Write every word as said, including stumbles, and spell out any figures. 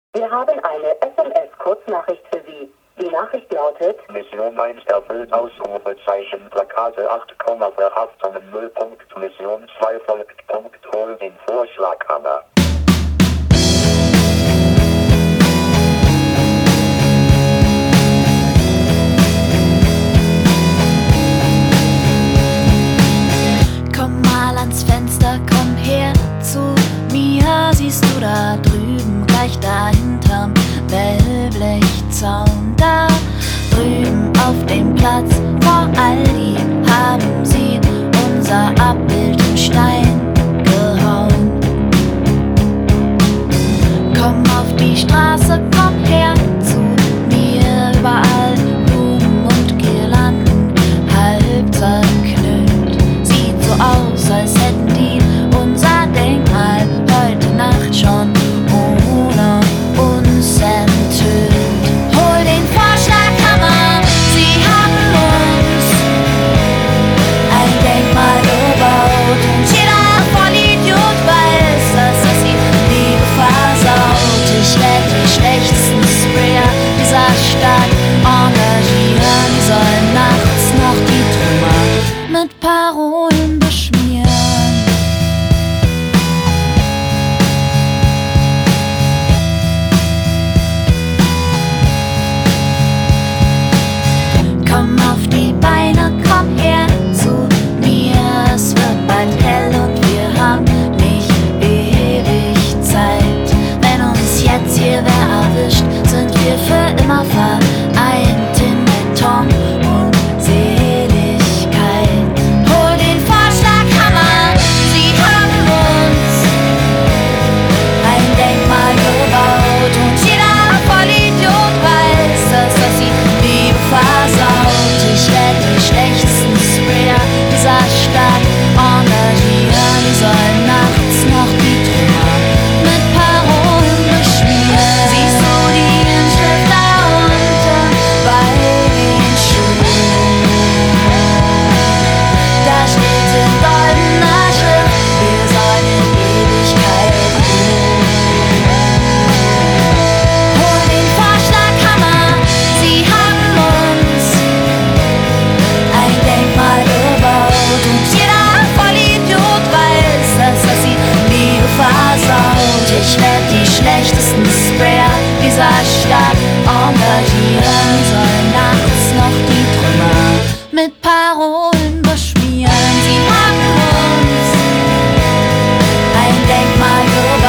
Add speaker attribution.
Speaker 1: Wir haben eine S M S-Kurznachricht für Sie. Die Nachricht lautet:
Speaker 2: Mission eins erfüllt, Ausrufezeichen, Plakate acht, Verhaftungen null. Punkt, Mission zwei folgt, Punkt, hol den Vorschlaghammer.
Speaker 3: Komm mal ans Fenster, komm her zu mir. Siehst du da drüben, gleich dahinterm Wellblechzaun, da drüben auf dem Platz vor Aldi haben sie unser Abbild in Stein gehauen. Komm auf die Straße, komm her zu mir, überall Blumen und Girlanden, halb zerknüllt. Sieht so aus, als hätten die unser Denkmal heute Nacht schon ohne uns enthüllt. Hol den Vorschlaghammer, sie haben uns ein Denkmal gebaut und jeder Vollidiot weiß, dass das die Liebe versaut. Ich werde die schlechtesten Sprayer dieser Stadt engagieren, die sollen nachts noch die Trümmer mit Parolen beschmieren. Komm auf die Beine, komm her zu mir. Es wird bald hell und wir haben nicht ewig Zeit. Wenn uns jetzt hier wer erwischt, sind wir für immer verletzt.